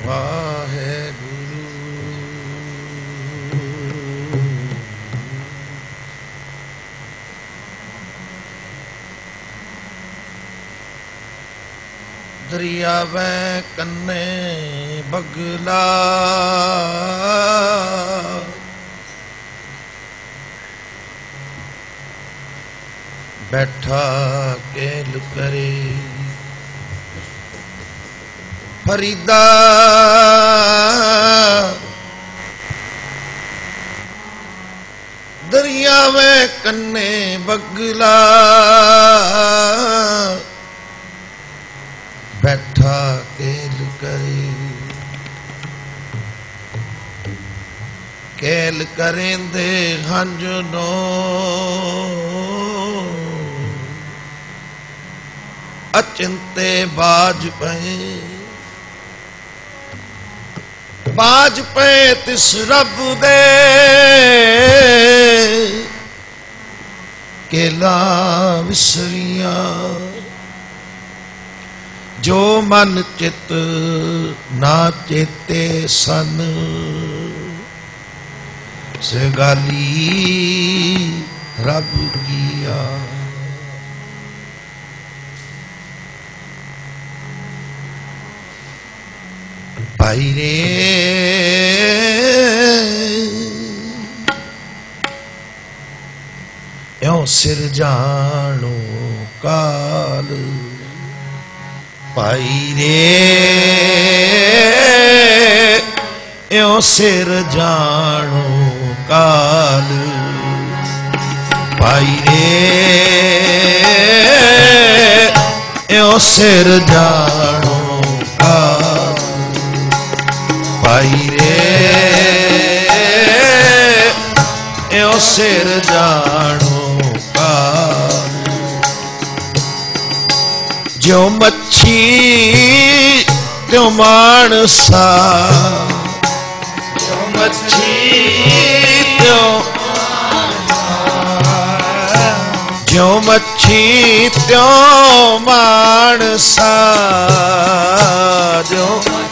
वाहेगुरु। दरियावे कन्ने बगला बैठा केल करे फरीदा दरियावे कन्ने बगला बैठा केल करे केल करेंदे हंज नो अचिंते बाज पे तिस रब दे केला विसरिया जो मन चित ना चेते सन सगाली रब किया। भाई रे यो सिर जानो काल भाई रे यो सिर जानो काल भाई रे यो सिर जानो काल भाई रे यो सिर जानो काल। जो मच्छी त्यों मानसा जो मच्छी त्यों जो मच्छी त्यों मानसा जो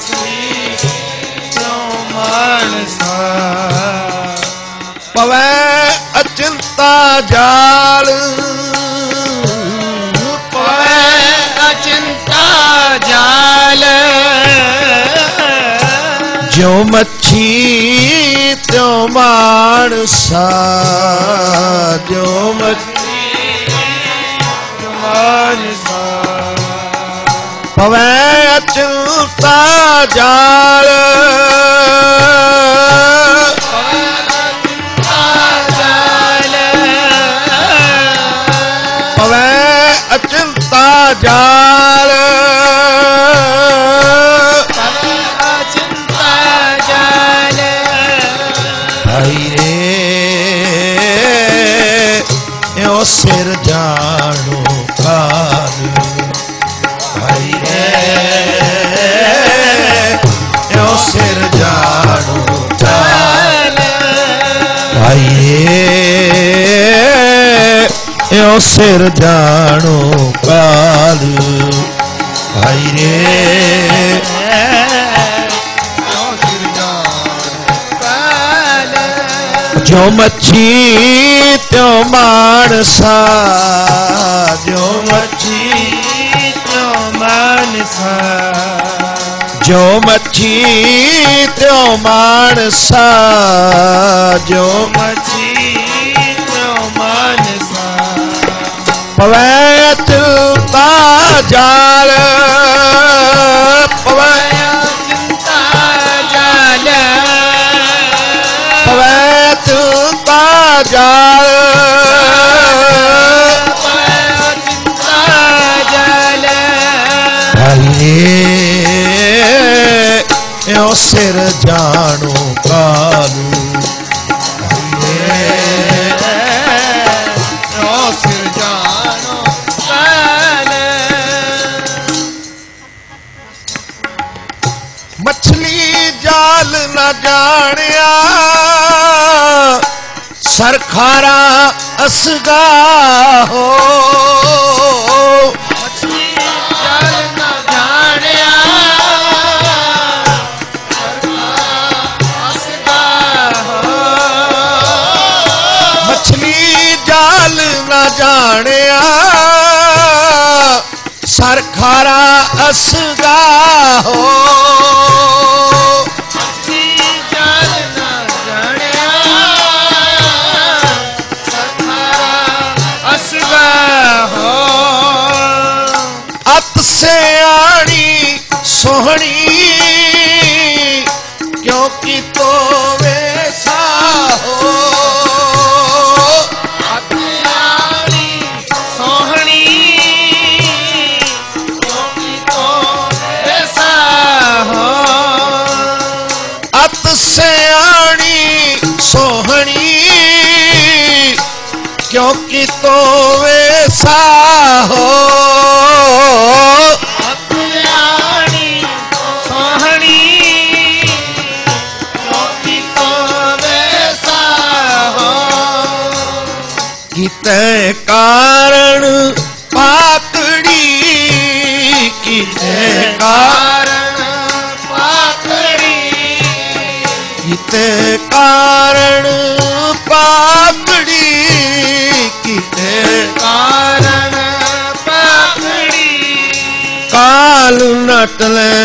पवै अचिंता जाल पवै अचिंता जाल जो मच्छी त्यों मानसा जो मच्छी त्यों मानसा पवै अचिंता जाल अचिंता जाल अचिंता जाल भाई रे यो सिर जानो काल भाई रे यो सिर जानो काल भाई रे यो सिर जानो काल भाई रे यो सिर जानो काल। जो मच्छी त्यों मानसा जो मच्छी त्यों मानसा जो मच्छी त्यों मानसा जो मच्छी त्यों मानसा पवै अचिंता जाल पवै अचिंता जाल पवै अचिंता जाल पवै अचिंता जाल भाई रे यो सिर जानो कालू मछली जाल न जानिया सरखारा असगा हो मछली जाल न जानिया खारा असगा हो जाल ना जानिया असगा हो अत सियाणी सोहनी क्योंकि तो वैसा हो अतियाणी सोहनी क्योंकि तो वैसा हो अत सियाणी सोहनी क्योंकि तो वैसा हो अतियाणी सोहनी क्योंकि तो वैसा हो किते कारण पाकड़ी किते कारण पाकड़ी किते कारण पाकड़ी किते कारण पाकड़ी काल नटले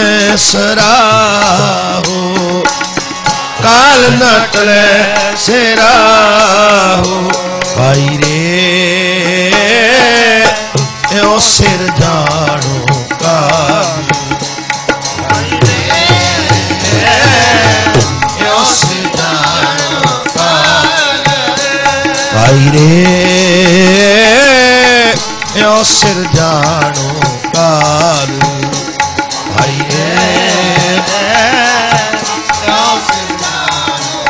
सराहो काल नटले सराहो भाई रे यो सिर जानो काल यो सिर जानो काल भाई रे यो सिर जानो काल भाई रे यो सिर जानो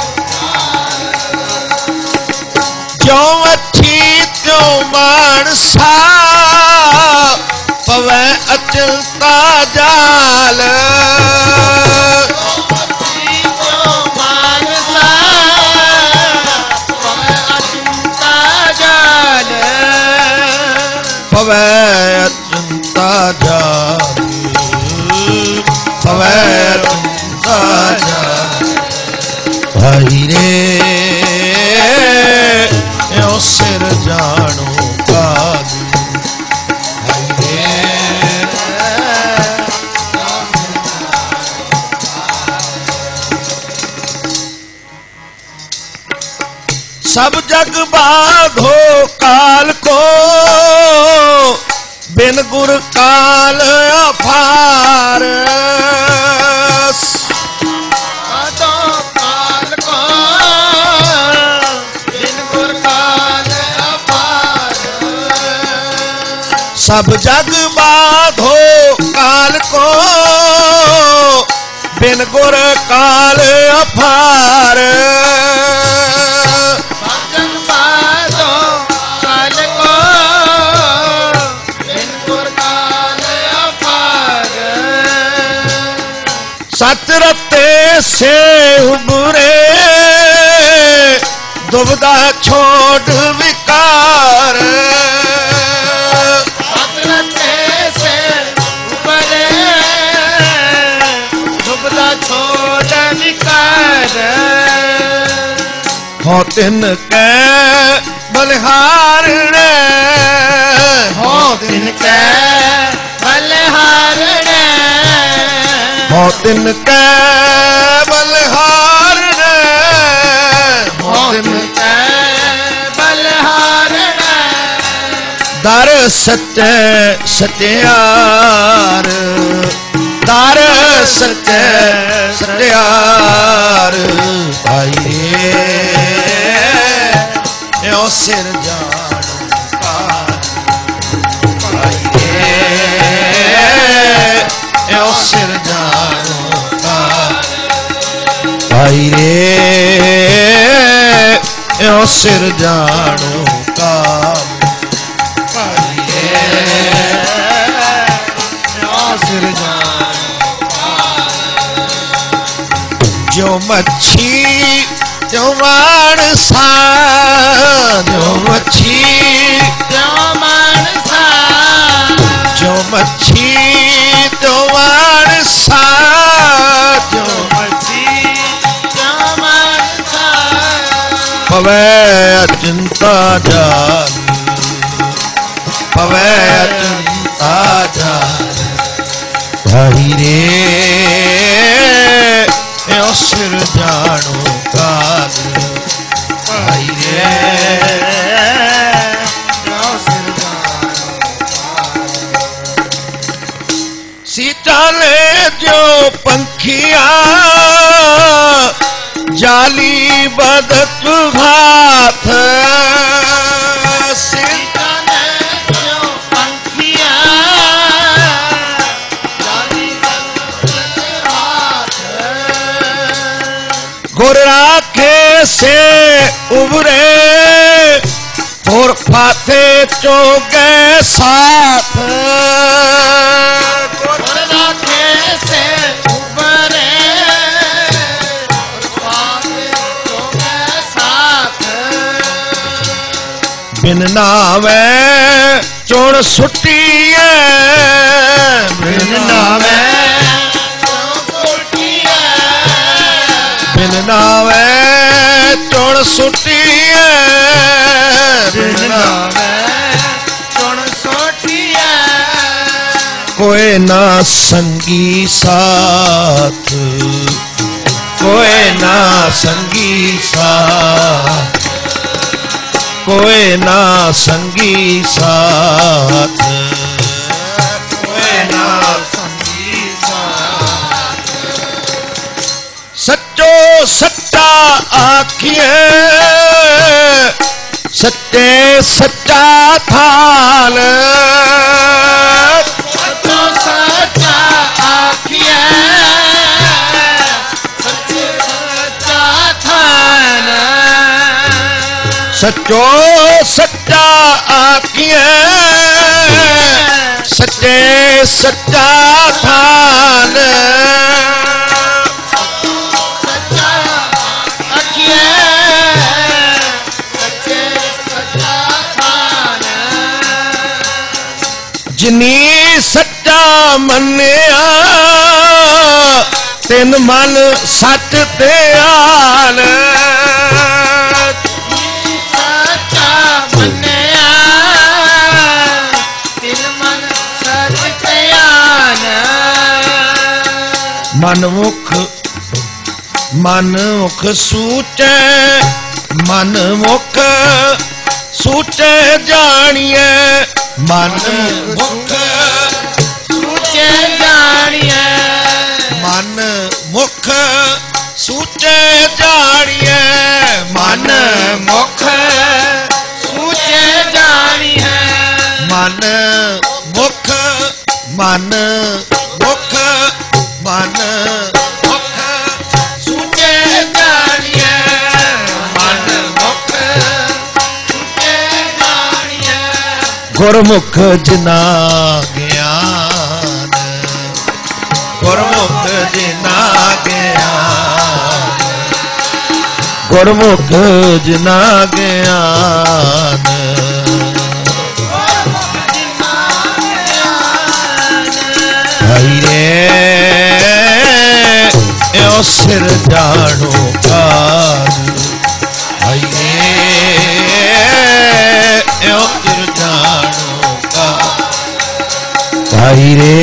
जो अच्छी त्यों मानसा पवै अचलता जाल पवै अचलता जाल पवै अचलता जाल भाई रे यो सिर जानो काल भाई रे सब जग बाधो काल को बिन गुर काल अपार बाधो काल को बिन गुर काल अपार सब जग बाधो काल को बिन गुर काल अपार भजन बाधो काल को बिन गुर काल अपार सत रते से उबरे दुबदा छोड़ विकार सतरते से ऊपरे दुबदा छोड़ विकार हो तिन के बलिहारणे हो तिनके बलिहारणे हो तिनके बलिहारणे हो हो तिन तिनके बलिहारणे दर सच्चे सत्यार दर सच्चे सत्यार भाई रे यो सिर जानो काल भाई रे यो सिर जानो काल भाई रे यो सिर जानो काल भाई रे यो सिर जो मच्छी जो मानसा जो मच्छी जो मानसा जो मच्छी जो मानसा जो मच्छी जो मानसा पवै अचिंता जाल पवै अचिंता जाल ਭਾਈ ਰੇ ਇਉ ਸਿਰ ਜਾਣੋ ਕਾਲ ਭਾਈ ਰੇ ਇਉ ਸਿਰ ਜਾਣੋ ਸੀਤਾ ਨੇ ਜੋ ਪੰਖੀਆਂ जाली बदत भात सीता ने जो पंखियां जाली बदत भात गुर राखे से उभरे और फाते चोगे साथ गुर राखे से उभरे बिन नावे चोण सुटी बिन नावे बिन नावे चोण सुटी बिन नावे चोण सुटी कोई ना संगी साथ कोई ना संगी साथ कोई ना संगी साथ कोई ना संगी साथ सच्चो सच्चा आखिए सच्चे सच्चा थाल सच्चो सच्चा आखिए सच्चे सच्चा थाल सच्चो सच्चा आखिए सच्चे सच्चा थान सच्चा आखिए सच्चे सच्चा थान जिनी सच्चा मन्निया तिन मन सच ते आल मन मुख सूचे मन मुख सूचे जानिए मन मुख सूचे जानिए मन मुख सूचे जानिए मन मुख सूचे जानिए मन मुख मन मुख मन मुख सूचे जानिए मन मुख सूचे जानिए गुरमुख जिना ज्ञान गुरमुख जिना ज्ञान गुरमुख जिना ज्ञान भाई रे इउ सिर जानो काल भाई रे इउ सिर जानो काल भाई रे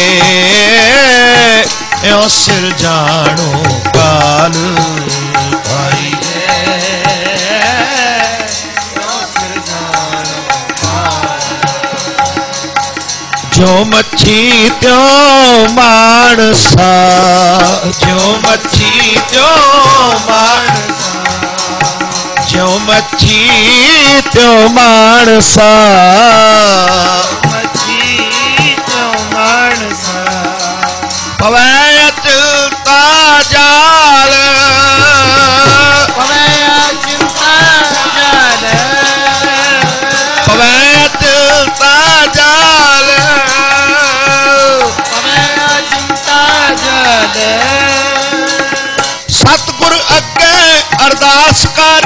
इउ सिर जानो काल भाई रे इउ सिर जानो काल जो मच्छी त्यों मानसा जो मच्छी त्यों मानसा जो मच्छी त्यों मानसा मच्छी त्यों मानसा पवै चिंता जाल पवै चिंता जाल पवै चिंता जाल सतगुर अगे अरदास कर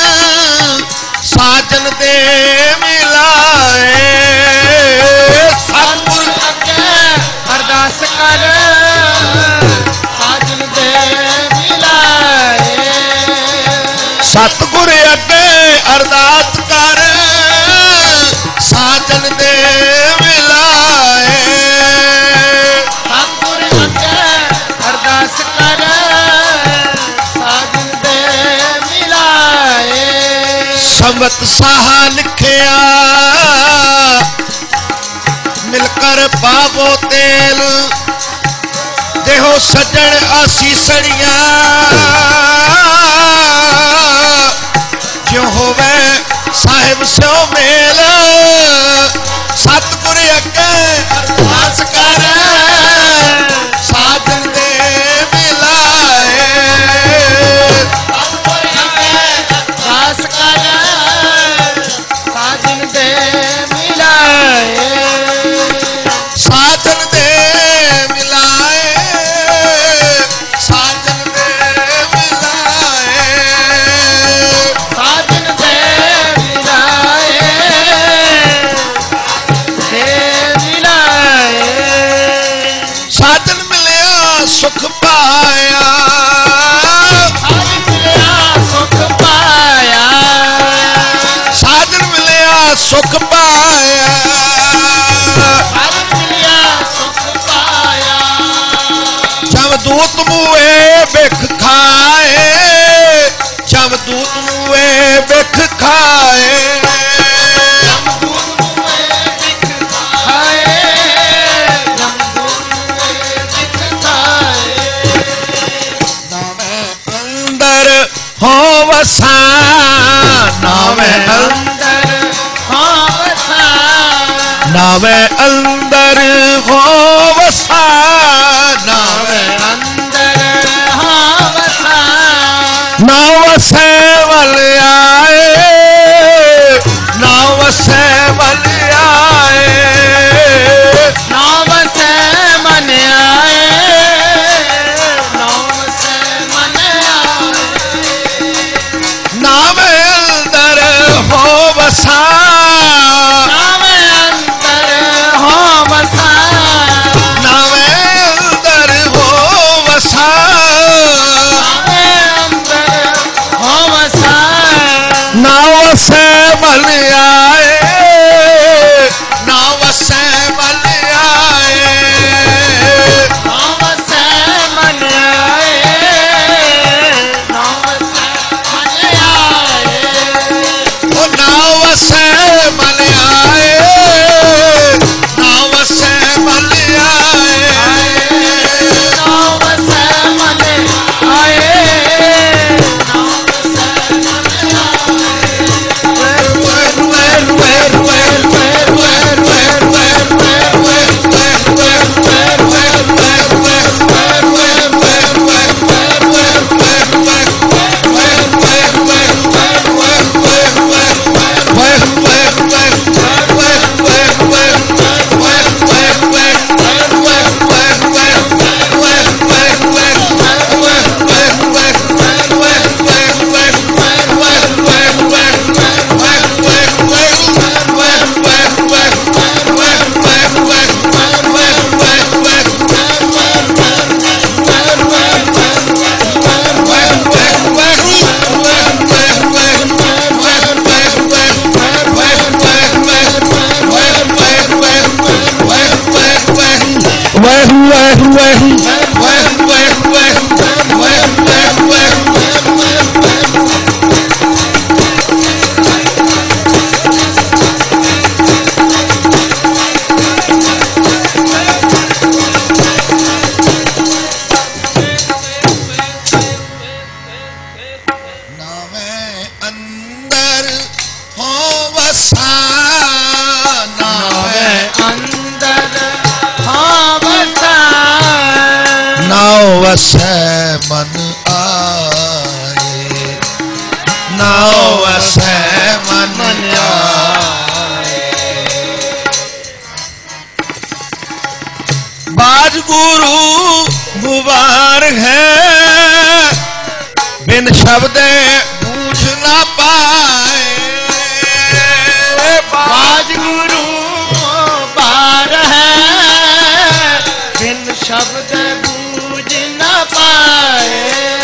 साजन दे मिलाए सतगुर अगे अरदास कर साजन दे मिलाए सतगुर अगे अरदास कर साजन दे मिलाए साहा लिखिया मिलकर पावो तेल देहो सजन आसीसड़िया जो होवे साहिब स्यो मेल सतगुर अगे अरदास कर साजन दे मिलाए अरदास कर साजन दे मिलाए साजन दे मिलाए साजन दे मिलाए साजन दे मिलाए साजन मिलिया सुख पाया साजन मिलिया सुख पाया साजन मिलिया सुख पाया साजन मिलिया सुख पाया जमदूत मुए बिख खाए जमदूत मुए बिख खाए हो वसा नावे अंदर हो वसा नावे अंदर हो वसा नावे अंदर हो वसा ना वसे वल आए ना वसे वल आए ना वसे मन आए नावे अंदर हो वसा नावे अंदर हो वसा नावे अंदर हो वसा नावे अंदर हो वसा ना वसे मल आए ना वसे मल आए ना वसे मन आए ना वसे मन आए ओ ना वसे मल आए ना वसे मल आए ना वसे मन आए ना वसै मन आए नाव वसै मन आए बाज गुरु गुबार है बिन शब्द बूझ ना पाए बाज गुरु बार है बिन शब्द बूझ ना पाए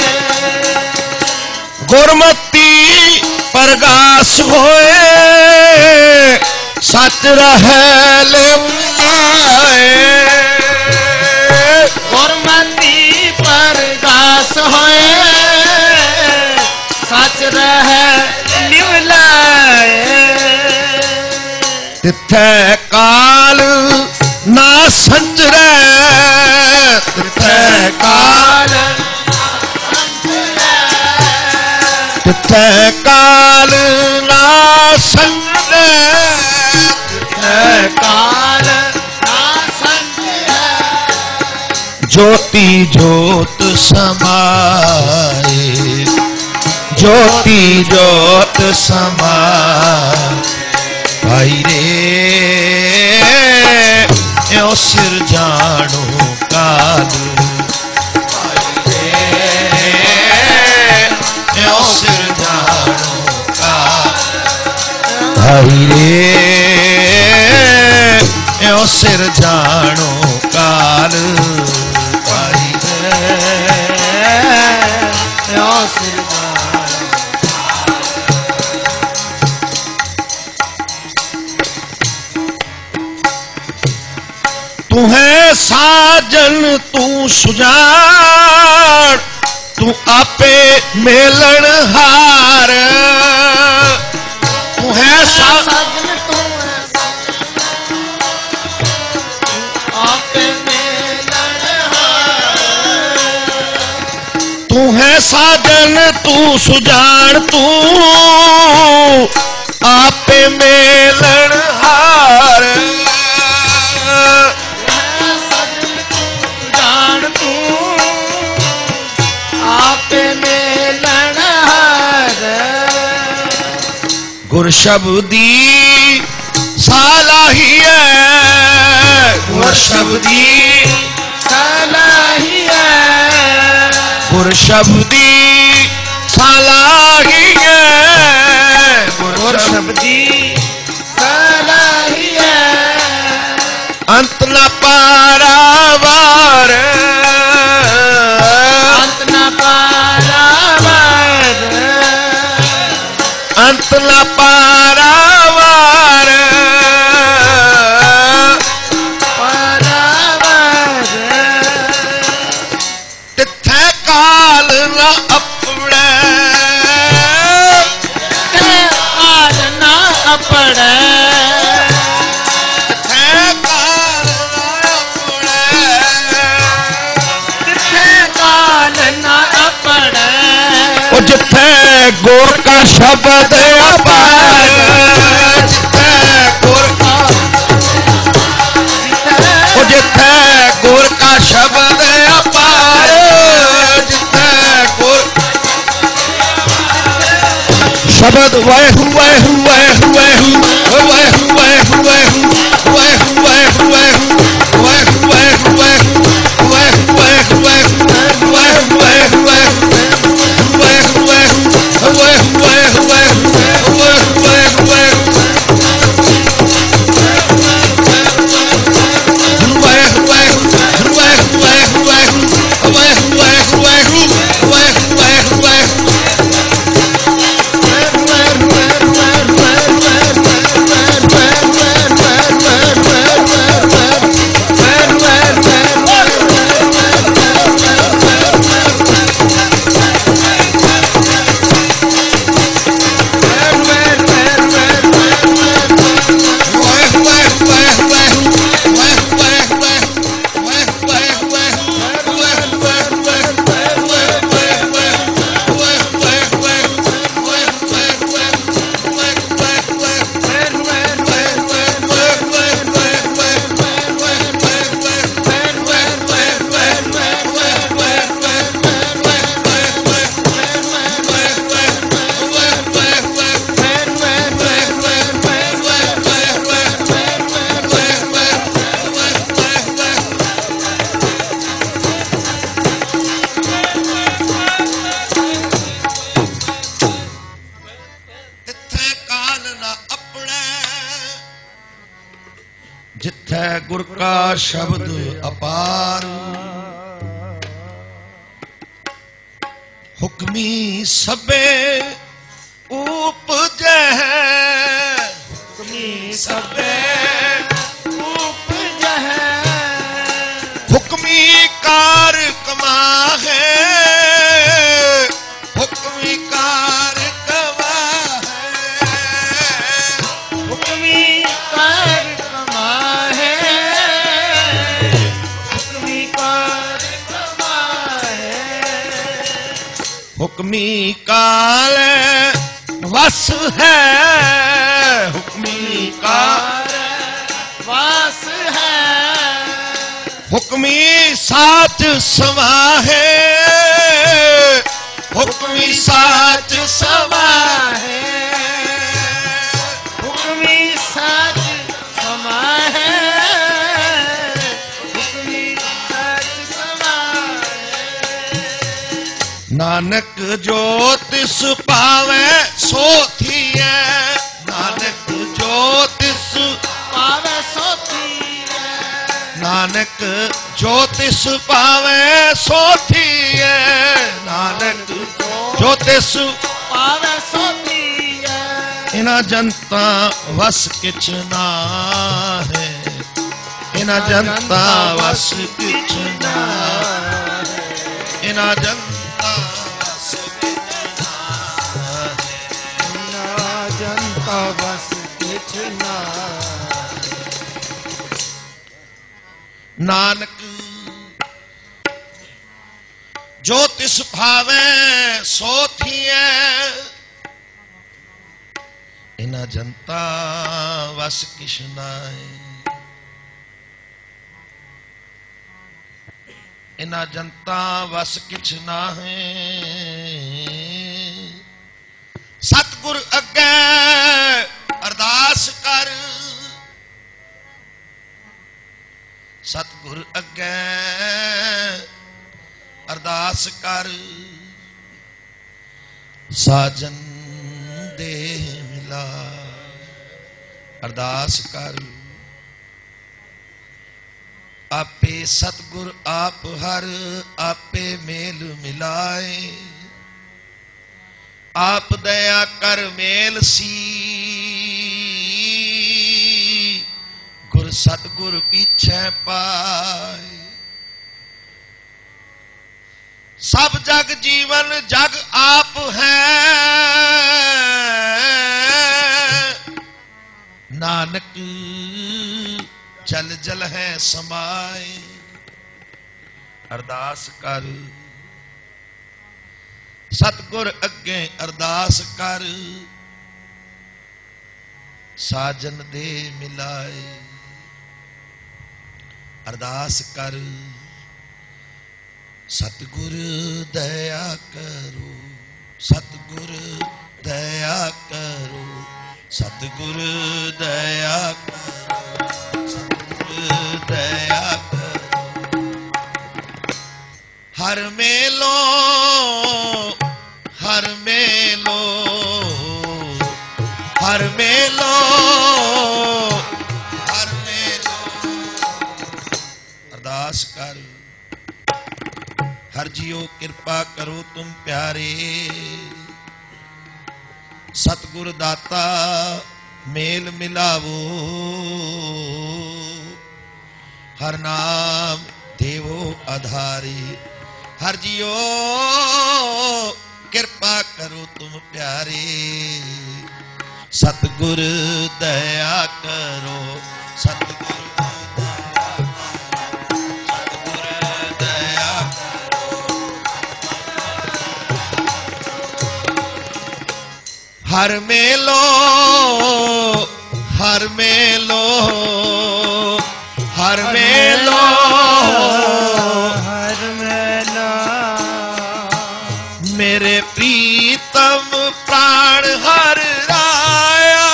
गुरमती प्रगास होए सच रहे लिवलाए गुरमती प्रगास होए सच रहे लिवलाए ਤਿੱਥੈ ਕਾਲ ਨਾ ਸੰਜਰੈ, ਤਿੱਥੈ ਕਾਲ ਤਿੱਥੈ ਕਾਲ ਨਾ ਸੰਜਰੈ, ਤਿੱਥੈ ਕਾਲ ਨਾ ਸੰਜਰੈ। ਜੋਤੀ ਜੋਤ ਸਮਾਏ, ਜੋਤੀ ਜੋਤ ਸਮਾਏ, ਭਾਈ ਰੇ ਇਉ ਸਿਰ ਜਾਣੋ ਕਾਲ, ਭਾਈ ਰੇ ਇਉ ਸਿਰ ਜਾਣੋ ਕਾਲ, ਭਾਈ ਰੇ ਇਉ ਸਿਰ ਜਾਣੋ ਕਾਲ, ਭਾਈ ਰੇ ਇਉ ਸਿਰ ਤੂੰ ਹੈ ਸਾਜਨ ਤੂੰ ਸੁਜਾਨ, ਤੂੰ ਆਪੇ ਮੇਲਣ ਹਾਰ, ਤੂੰ ਹੈ ਸਾਜਨ ਤੂੰ ਆਪੇ ਮੇਲਣ ਹਾਰ, ਤੂੰ ਹੈ ਸਾਜਨ ਤੂੰ ਸੁਜਾਨ, ਤੂੰ ਆਪੇ ਮੇਲਣ ਹਾਰ, ਗੁਰ ਸ਼ਬਦੀ ਸਾਲਾਹੀਐ, ਗੁਰ ਸ਼ਬਦੀ ਸਾਲਾਹੀਐ, ਗੁਰ ਸ਼ਬਦੀ ਸਾਲਾਹੀਐ, ਗੁਰ ਸ਼ਬਦੀ ਸਾਲਾਹੀਐ। ਅੰਤ ਨ ਪਾਰਾਵਾਰ, ਅੰਤ ਨ ਪਾਰਾਵਾਰ, ਅੰਤ ਨ ਪਾਰਾਵਾਰ, ਪਾਰਾਵਾਰ। ਤਿੱਥੈ ਕਾਲ ਨ ਅਪੜੈ, ਤਿੱਥੈ ਕਾਲ ਨ ਅਪੜੈ, ਤਿੱਥੈ ਕਾਲ ਨ ਅਪੜੈ, ਤਿੱਥੈ ਕਾਲ ਨ ਅਪੜੈ। ਉਹ ਜਿੱਥੇ ਗੁਰ ਕਾ ਸ਼ਬਦ ਅਪਾਰ, ਜਿੱਥੇ ਗੁਰ ਕਾ, ਉਹ ਜਿੱਥੇ ਗੁਰ ਕਾ ਸ਼ਬਦ ਅਪਾਰ, ਜਿੱਥੇ ਗੁਰ ਸ਼ਬਦ ਵਾਹਿਗੁਰੂ ਵਾਹਿਗੁਰੂ ਵਾਹਿਗੁਰੂ ਵਾਹਿਗੁਰੂ ਵਾਹਿਗੁਰੂ ਵਾਹਿਗੁਰੂ ਵਾਹਿਗੁਰੂ ਵਾਹਿਗੁਰੂ ਵਾਹਿਗੁਰੂ ਵਾਹਿਗੁਰੂ ਵਾਹਿਗੁਰੂ ਵਾਹਿਗੁਰੂ ਵਾਹਿਗੁਰੂ ਵਾਹਿਗੁਰੂ ਵਾਹਿਗੁਰੂ ਜਿੱਥੈ ਗੁਰ ਕਾ ਸ਼ਬਦ ਅਪਾਰ, ਹੁਕਮੀ ਸਭੇ ਉਪਜੈ, ਹੁਕਮੀ ਸਭੇ ਉਪਜੈ, ਹੁਕਮੀ ਕਾਰ ਕਮਾਹੈ, ਹੁਕਮੀ ਕਾਰ ਕਮਾਹੈ, ਹੁਕਮੀ ਕਾਰ हुक्मी काल वस है, हुक्मी काल वास है, हुक्मी साच समाहे, हुक्मी साच समाहे, हुक्मी साच समाहे, हुक्मी साच समाहे। नानक जो तिस पावे सो थिए, नानक जो तिस पावे सो थिए, नानक जो तिस पावे सो थिए, नानक जो तिस पावे सो थिए। इना जनता वस किछ ना है, इना जनता वस किछ ना है, इना जनता वस किछ ना है, इना जनता वस किछ ना। नानक जो तिस भावे सो थिए, इना जनता वस किछ नाए, इना जनता वस किछ नाहे। सतगुर अगे अरदास कर, सतगुर अगे अरदास कर, साजन दे मिला। अरदास कर आपे सतगुर आप हर आपे मेल मिलाए, आप दया कर मेल सी, गुर सतगुर पीछे पाए। सब जग जीवन जग आप है, नानक जल जल है समाए। अरदास कर सतगुर अगे अरदास कर, साजन दे मिलाए। अरदास कर सतगुर दया करो, सतगुर दया करो, सतगुर दया करो, सतगुर दया करो। हर मेलो हर मेलो हर मेलो हर मेलो। अरदास कर हर जियो कृपा करो तुम प्यारे, सतगुर दाता मेल मिलावो। हर नाम देवो आधारी, हर जियो कृपा करो तुम प्यारे, सतगुर दया करो, सतगुर हर मेलो हर मेलो हर मेलो हर मेला। मेरे प्रीतम प्राण हर राया,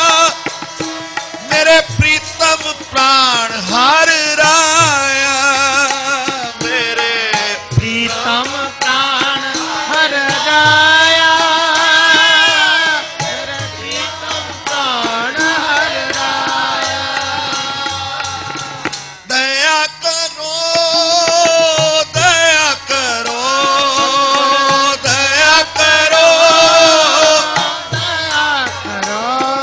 मेरे प्रीतम प्राण हर राया, मेरे प्रीतम प्राण हर राया, मेरे प्रीतम प्राण हर राया। दया करो दया करो दया करो दया करो।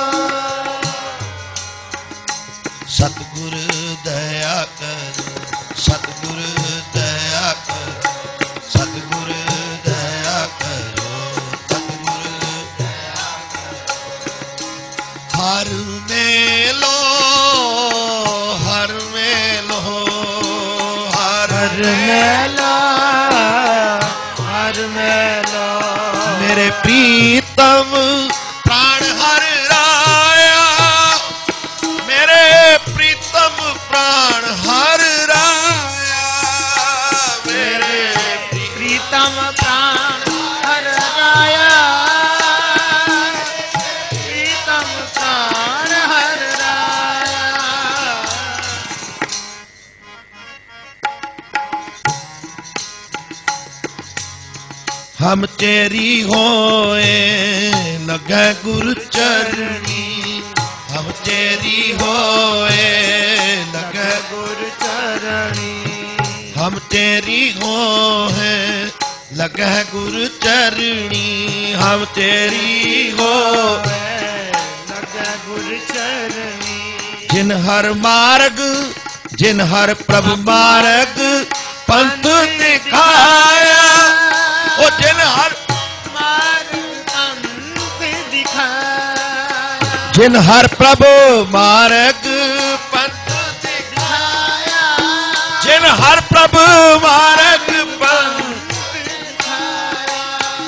सतगुर दया करो, सतगुर दया करो, सतगुर दया करो, सतगुर दया करो। हर मेलो हर मेलो हर हर मेला हर मेला। ਮੇਰੇ ਪ੍ਰੀਤਮ ਪ੍ਰਾਣ ਹਰ ਰਾਇਆ, ਮੇਰੇ ਪ੍ਰੀਤਮ ਪ੍ਰਾਣ ਹਰ ਰਾਇਆ, ਮੇਰੇ ਪ੍ਰੀਤਮ ਪ੍ਰਾਣ ਹਰ ਰਾਇਆ, ਪ੍ਰੀਤਮ ਪ੍ਰਾਣ ਹਰ ਰਾਇਆ। ਹਮ ਤੇਰੀ ਹੋਏ ਲਗੈ ਗੁਰ ਚਰਣੀ, ਹਮ ਤੇਰੀ ਹੋਏ ਲਗੈ ਗੁਰ ਚਰਣੀ, ਹਮ ਤੇਰੀ ਹੋਏ ਲਗੈ ਗੁਰ ਚਰਣੀ, ਹਮ ਤੇਰੀ ਹੋਏ ਲਗੈ ਗੁਰ ਚਰਣੀ। ਜਿਨ ਹਰ ਮਾਰਗ, ਜਿਨ ਹਰ ਪ੍ਰਭ ਮਾਰਗ ਪੰਥ ਦਿਖਾਇਆ, ਉਹ ਜਿਨ ਹਰ ਮਾਰਗ ਪੰਥ ਦਿਖਾਇਆ, ਜਿਨ ਹਰ ਪ੍ਰਭ ਮਾਰਗ ਪੰਥ ਦਿਖਾਇਆ, ਜਿਨ ਹਰ ਪ੍ਰਭ ਮਾਰਗ ਪੰਥ ਦਿਖਾਇਆ।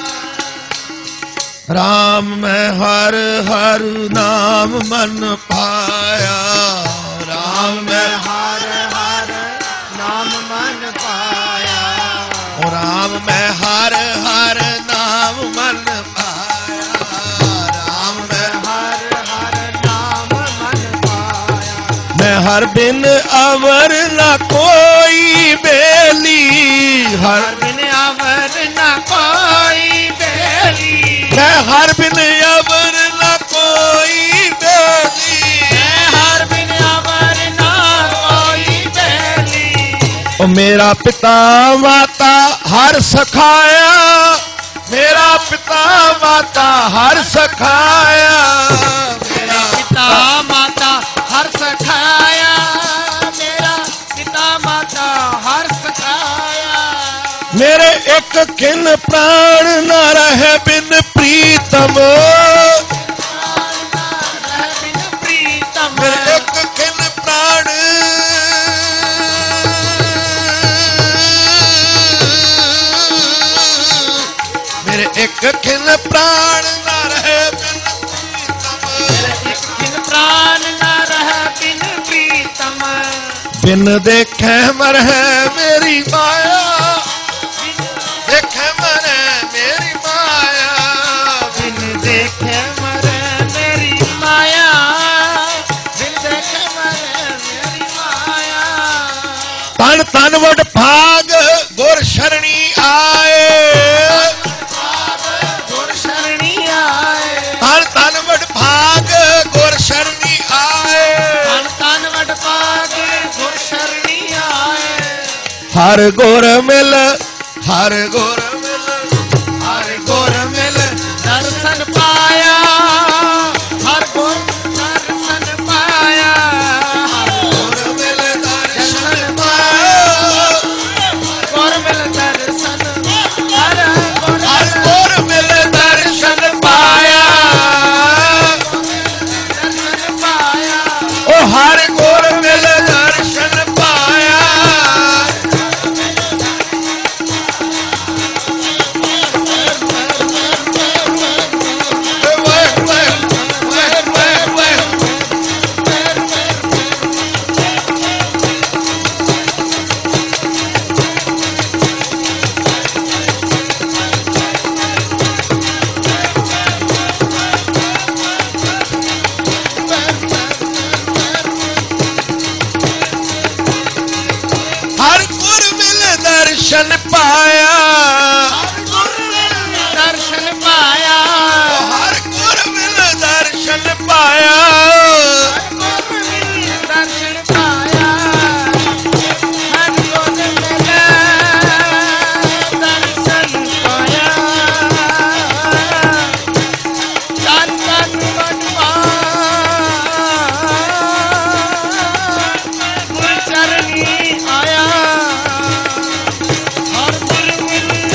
ਰਾਮ ਮੈਂ ਹਰ ਹਰ ਨਾਮ ਮਨ ਪਾਇਆ, ਰਾਮ ਮੈਂ ਹਰ ਹਰ ਨਾਮ ਮਨ ਪਾਇਆ, ਉਹ ਰਾਮ ਮੈਂ ਹਰ ਹਰ ਨਾਮ ਮਨ ਪਾਇਆ, ਰਾਮ ਮੈਂ ਹਰ ਹਰ ਨਾਮ ਮਨ ਪਾਇਆ। ਮੈਂ ਹਰ ਬਿਨ ਅਵਰ ਨਾ ਕੋਈ ਬੇਲੀ, ਹਰ ਬਿਨ ਅਵਰ ਨਾ ਕੋਈ ਬੇਲੀ, ਮੈਂ ਹਰ ਬਿਨ ਅਵਰ ਨਾ ਕੋਈ ਬੇਲੀ, ਮੈਂ ਹਰ ਬਿਨ ਅਵਰ ਨਾ ਕੋਈ ਬੇਲੀ। ਉਹ ਮੇਰਾ ਪਿਤਾ ਮਾਤਾ ਹਰ ਸਖਾਇਆ, ਮੇਰਾ ਪਿਤਾ ਮਾਤਾ ਹਰ ਸਖਾਇਆ, ਮੇਰਾ ਪਿਤਾ ਮਾਤਾ ਹਰ ਸਖਾਇਆ, ਮੇਰਾ ਪਿਤਾ ਮਾਤਾ ਹਰ ਸਖਾਇਆ। ਮੇਰੇ ਇੱਕ ਖਿਨ ਪ੍ਰਾਣ ਨਾ ਰਹੇ ਬਿਨ ਪ੍ਰੀਤਮ, ਬਿਨ ਪ੍ਰੀਤਮ, ਮੇਰੇ ਇੱਕ ਖਿਨ ਪ੍ਰਾਣ ਮੇਰੇ ਇੱਕ ਖਿਨ ਪ੍ਰਾਣ ਨਾ ਰਹੇ ਬਿਨ ਪ੍ਰੀਤਮ, ਇੱਕ ਖਿਨ ਪ੍ਰਾਣ ਨਾ ਰਹਿ ਬਿਨ ਪ੍ਰੀਤਮ, ਬਿਨ ਦੇਖੇ ਮਰਹਿ ਮੇਰੀ ਮਾਇਆ, ਦੇਖੇ ਮਰਹਿ ਮੇਰੀ ਮਾਇਆ, ਬਿਨ ਦੇਖੇ ਮਰੇ ਮੇਰੀ ਮਾਇਆ, ਬਿਨ ਦੇਖੇ ਮਰੇ ਮੇਰੀ ਮਾਇਆ। ਤਨ ਤਨ ਵਡ ਭਾਗ ਗੁਰ ਸ਼ਰਣੀ ਆਏ, ਗੁਰ ਸ਼ਰਣੀ ਆਏ, ਤਨ ਤਨ ਵਡ ਭਾਗ ਗੁਰ ਸ਼ਰਣੀ ਆਏ, ਤਨ ਤਨ ਵਡ ਭਾਗ ਗੁਰ ਸ਼ਰਣੀ ਆਏ। ਹਰ ਗੁਰ ਮਿਲ, ਹਰ ਗੁਰ ਮਿਲ, ਹਰ ਗੁਰ ਮਿਲ ਦਰਸ਼ਨ ਪਾਇਆ, ਹਰ ਗੁਰ ਦਰਸ਼ਨ ਪਾਇਆ, ਹਰ ਗੁਰ ਮਿਲ ਦਰਸ਼ਨ ਪਾਇਆ, ਗੁਰ ਮਿਲ ਦਰਸ਼ਨ, ਹਰ ਗੁਰ ਹਰ ਗੁਰ ਮਿਲ ਦਰਸ਼ਨ ਪਾਇਆ, ਦਰਸ਼ਨ ਪਾਇਆ। ਉਹ ਹਰ ਗੁਰ ਮਿਲ ਦਰਸ਼ਨ ਪਾਇਆ, ਹਰ ਗੁਰ ਮਿਲ ਦਰਸ਼ਨ ਪਾਇਆ, ਦਰਸ਼ਨ ਪਾਇਆ, ਹਰ ਗੁਰ ਮਿਲ ਦਰਸ਼ਨ ਪਾਇਆ, ਦਰਸ਼ਨ ਪਾਇਆ, ਹਰ ਗੁਰ ਮਿਲ ਦਰਸ਼ਨ ਪਾਇਆ। ਤਨ ਤਨ ਵਡ ਗੁਰ ਚਰਣੀ ਆਇਆ, ਹਰ ਗੁਰ ਮਿਲ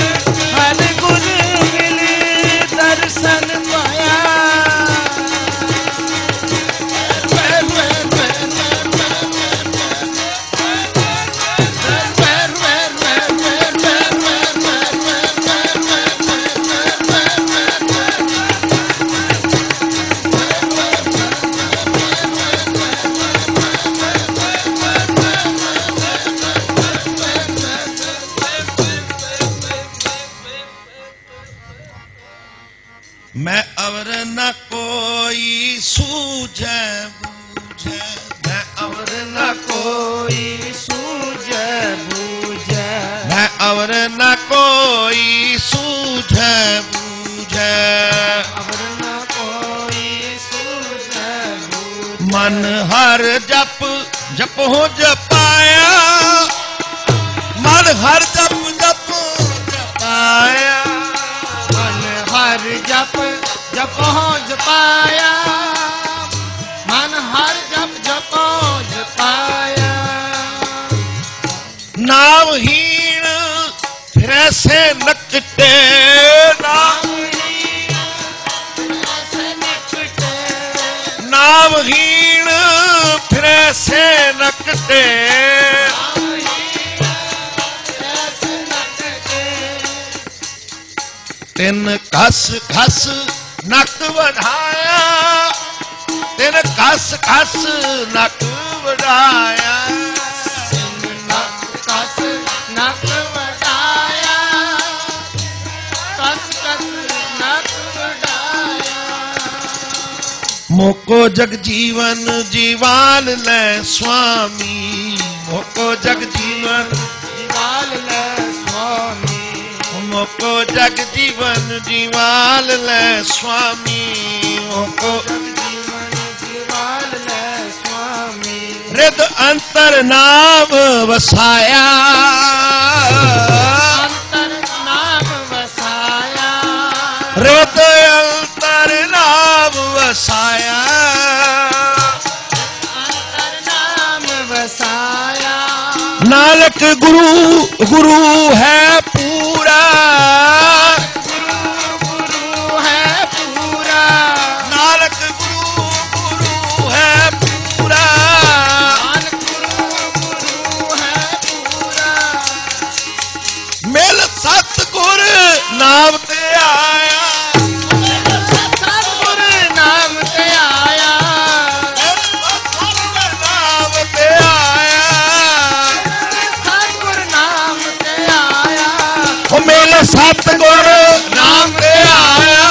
मैं अवर न कोई सूझे बूझे, मैं अवर न कोई सूझे बूझे, मैं अवर न कोई सूझे बूझे, अवर न कोई सूझे बूझे। मन हर जप जप हो जपाया, मन हर जप जप जपाया, मन हर जप जप हो जपाया, मन हर जप जप हो जपाया। नामहीन फिर ऐसे नकटे, नामहीन ऐसे निकटे, नामहीन फिर ऐसे नकटे, नामहीन ऐसे निकटे। तिन घस घस नक बढ़ाया, तिन घस घस नक बढ़ाया, कस नक बढ़ाया, कस कस नक बढ़ाया। मोको जग जीवन जीवाल ले स्वामी, मोको जग जीवन जीवाल ले स्वामी, मोको जग जीवन जीवाल ले स्वामी, मोको जीवन जीवाल ले स्वामी। हृद अंतर नाम वसाया, अंतर नाम वसाया, हृद अंतर नाम वसाया, अंतर नाम वसाया। नानक गुरु गुरु है पूरा, गुरु गुरु है पूरा, नानक गुरु गुरु है पूरा, नानक गुरु गुरु है पूरा। मिल सतगुर नाम ते आया, सतगुर नाम ते आया, सतगुर नाम ते आया, सतगुर नाम ते आया, ओ मिल सतगुर नाम ते आया,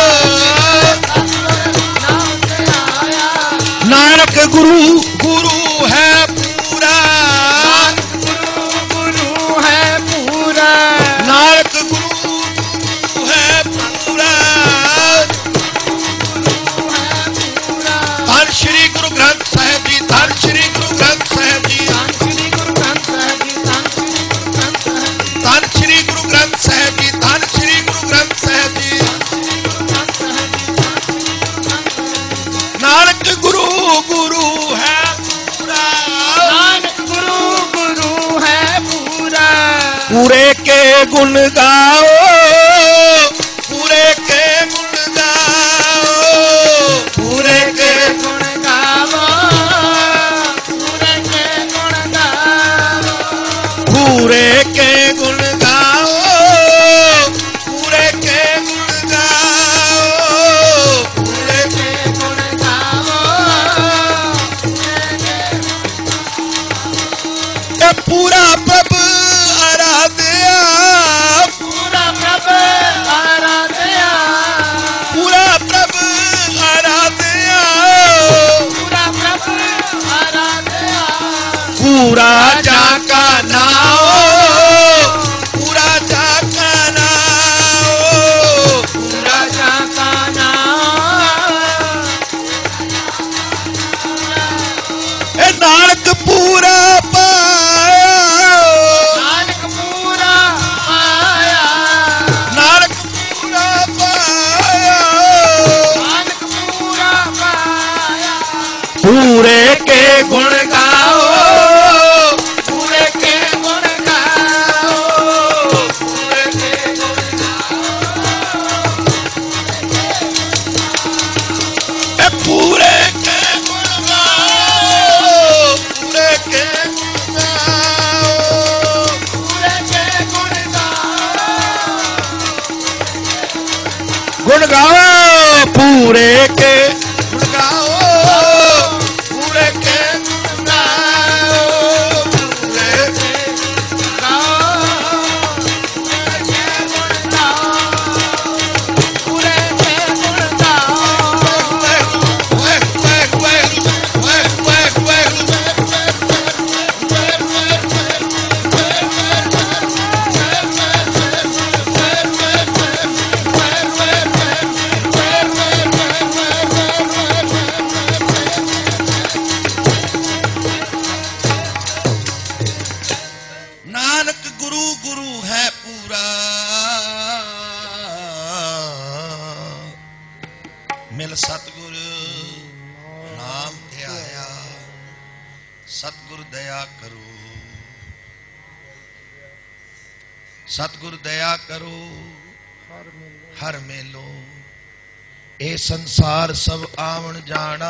नाम ते आया। नानक गुरु गुरु है पूरा, नानक गुरु गुरु है पूरा, नानक गुरु गुरु है पूरा। गुरु है पूरा। धन श्री गुरु ग्रंथ साहिब जी, धन श्री गुरु ग्रंथ साहिब जी, धन श्री गुरु ग्रंथ साहिब जी, धन श्री गुरु ग्रंथ साहिब जी, धन श्री गुरु ग्रंथ साहिब जी। नानक गुरु गुरु है पूरा, नानक गुरु गुरु है पूरा। पूरे के गुण गाओ, पूरे के गुण गाओ, पूरे के गुण गावो, पूरे के गुण गावो, पूरे के गुण गाओ, पूरे के गुण गाओ, पूरे के गुण गावो। के पूरा प्रभु आराध्या, पूरा प्रभु आराध्या, पूरा प्रभु आराध्या, पूरा प्रभु आराध्या। पूरा जाका नाओ, पूरा जाका नाओ, पूरा जाका नाम, ए नानक पूरा पाया, नानक पूरा पाया, नानक पूरा पाया, नानक पूरा पाया। पूरे के गुण गाओ, पूरे के गुण गाओ, पूरे के गुण ए पूरे के गुण गाओ, पूरे के गुण गाओ, पूरे के गुण गाओ, गुण गाओ, पूरे के गुण गाओ, पूरे के गुण गाओ, पूरे के गाओ, पूरे के गुण गाओ, पूरे के ਸਤਿਗੁਰੂ ਹੈ ਪੂਰਾ, ਮਿਲ ਸਤਿਗੁਰ ਨਾਮ ਧਿਆਇਆ। ਸਤਿਗੁਰ ਦਇਆ ਕਰੋ, ਸਤਿਗੁਰ ਦਇਆ ਕਰੋ, ਹਰ ਮੇਲੋ। ਇਹ ਸੰਸਾਰ ਸਭ ਆਵਣ ਜਾਣਾ,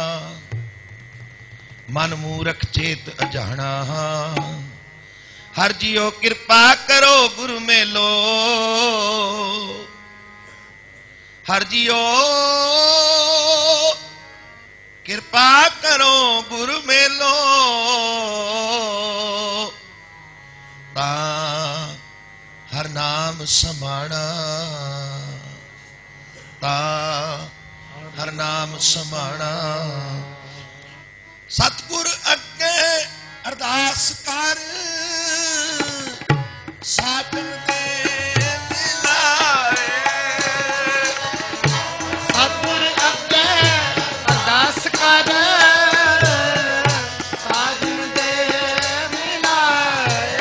ਮਨ ਮੂਰਖ ਚੇਤ ਅਜਾਣਾ। ਹਰ ਜੀਓ ਕਿਰਪਾ ਕਰੋ ਗੁਰੂ ਮੇਲੋ, ਹਰ ਜੀਓ ਕਿਰਪਾ ਕਰੋ ਗੁਰੂ ਮੇਲੋ। ਤਾਂ ਹਰ ਨਾਮ ਸਮਾਣਾ, ਤਾਂ ਹਰ ਨਾਮ ਸਮਾਣਾ। ਸਤਿਗੁਰ ਅੱਗੇ ਅਰਦਾਸ ਕਰ, ਸਾਜਨ ਦੇ ਮਿਲਾਏ। ਸਤਿਗੁਰ ਅੱਗੇ ਅਰਦਾਸ ਕਰ, ਸਾਜਨ ਦੇ ਮਿਲਾਏ।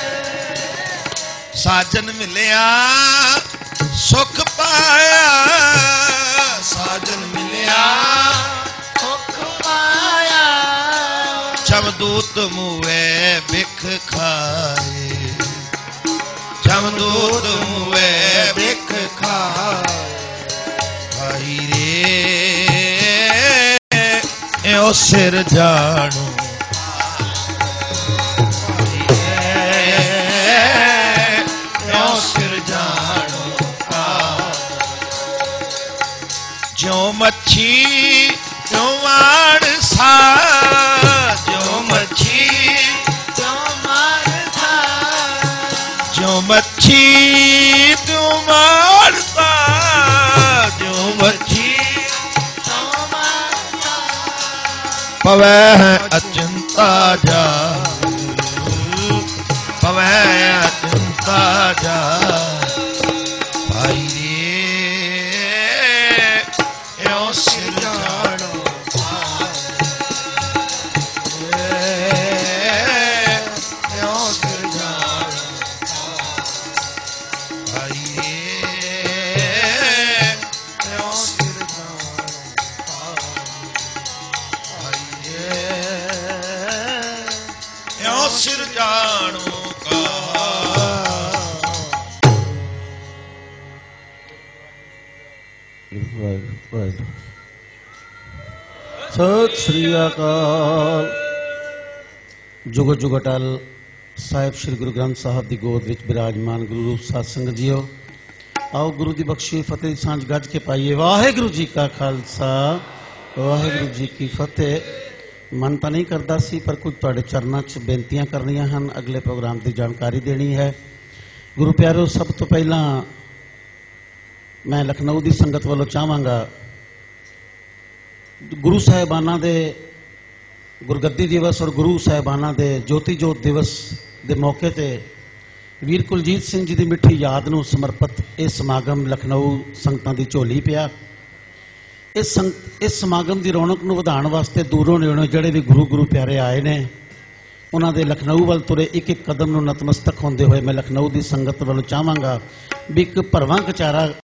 ਸਾਜਨ ਮਿਲਿਆ ਸੁਖ ਪਾਇਆ, ਸਾਜਨ ਮਿਲਿਆ ਸੁਖ ਪਾਇਆ। ਜਮਦੂਤ ਮੂਹੇ ਬਿਖ ਖਾਏ, ਜਮਦੂਤ ਮੂਹੇ ਬਿਖ ਖਾਏ। ਭਾਈ ਰੇ ਇਉ ਸਿਰ ਜਾਣੋ, ਇਉ ਸਿਰ ਜਾਣੋ। ਜਿਉ ਮੱਛੀ ਤਿਉ ਮਾਣਸਾ, ਜਿਉ ਮੱਛੀ ਤਿਉ ਮਾਣਸਾ। ਜਿਉ ਮੱਛੀ ਤਿਉ ਮਾਣਸਾ, ਜਿਉ ਮੱਛੀ ਤਿਉ ਮਾਣਸਾ। ਪਵੈ ਹੈ ਅਚਿੰਤਾ ਜਾਗ, ਪਵੈ ਅਚਿੰਤਾ ਜਾਗ। ਭਾਈ ਰੇ ਇਉ ਸਿਰ ਜਾਣੋ, ਇਉ ਸਿਰ ਜਾਣੋ। ਭਾਈ ਰੇ ਇਉ ਸਿਰ ਜਾਣੋ, ਭਾਈ ਰੇ ਇਉ ਸਿਰ ਜਾਣੋ ਕਾ। ਸਤਿ ਸ੍ਰੀ ਅਕਾਲ। ਜੁਗ ਜੁਗ ਅਟਲ ਸਾਹਿਬ ਸ੍ਰੀ ਗੁਰੂ ਗ੍ਰੰਥ ਸਾਹਿਬ ਦੀ ਗੋਦ ਵਿੱਚ ਬਿਰਾਜਮਾਨ ਗੁਰੂ ਰੂਪ ਸਾਧ ਸੰਗਤ ਜੀਓ, ਆਓ ਗੁਰੂ ਦੀ ਬਖਸ਼ੀ ਫਤਿਹ ਦੀ ਸਾਂਝ ਗੱਜ ਕੇ ਪਾਈਏ। ਵਾਹਿਗੁਰੂ ਜੀ ਕਾ ਖਾਲਸਾ, ਵਾਹਿਗੁਰੂ ਜੀ ਕੀ ਫਤਿਹ। ਮਨ ਤਾਂ ਨਹੀਂ ਕਰਦਾ ਸੀ, ਪਰ ਕੁਝ ਤੁਹਾਡੇ ਚਰਨਾਂ 'ਚ ਬੇਨਤੀਆਂ ਕਰਨੀਆਂ ਹਨ, ਅਗਲੇ ਪ੍ਰੋਗਰਾਮ ਦੀ ਜਾਣਕਾਰੀ ਦੇਣੀ ਹੈ। ਗੁਰੂ ਪਿਆਰੋ, ਸਭ ਤੋਂ ਪਹਿਲਾਂ ਮੈਂ ਲਖਨਊ ਦੀ ਸੰਗਤ ਵੱਲੋਂ ਚਾਹਾਂਗਾ, ਗੁਰੂ ਸਾਹਿਬਾਨਾਂ ਦੇ ਗੁਰਗੱਦੀ ਦਿਵਸ ਔਰ ਗੁਰੂ ਸਾਹਿਬਾਨਾਂ ਦੇ ਜੋਤੀ ਜੋਤ ਦਿਵਸ ਦੇ ਮੌਕੇ ਤੇ ਵੀਰ ਕੁਲਜੀਤ ਸਿੰਘ ਜੀ ਦੀ ਮਿੱਠੀ ਯਾਦ ਨੂੰ ਸਮਰਪਿਤ ਇਹ ਸਮਾਗਮ ਲਖਨਊ ਸੰਗਤਾਂ ਦੀ ਝੋਲੀ ਪਿਆ। ਇਸ ਸਮਾਗਮ ਦੀ ਰੌਣਕ ਨੂੰ ਵਧਾਉਣ ਵਾਸਤੇ ਦੂਰੋਂ ਨੇੜੋਂ ਜਿਹੜੇ ਵੀ ਗੁਰੂ ਪਿਆਰੇ ਆਏ ਨੇ, ਉਹਨਾਂ ਦੇ ਲਖਨਊ ਵੱਲ ਤੁਰੇ ਇੱਕ ਇੱਕ ਕਦਮ ਨੂੰ ਨਤਮਸਤਕ ਹੁੰਦੇ ਹੋਏ ਮੈਂ ਲਖਨਊ ਦੀ ਸੰਗਤ ਵੱਲੋਂ ਚਾਹਾਂਗਾ ਵੀ ਇੱਕ ਭਰਵਾਂ ਕਚਾਰਾ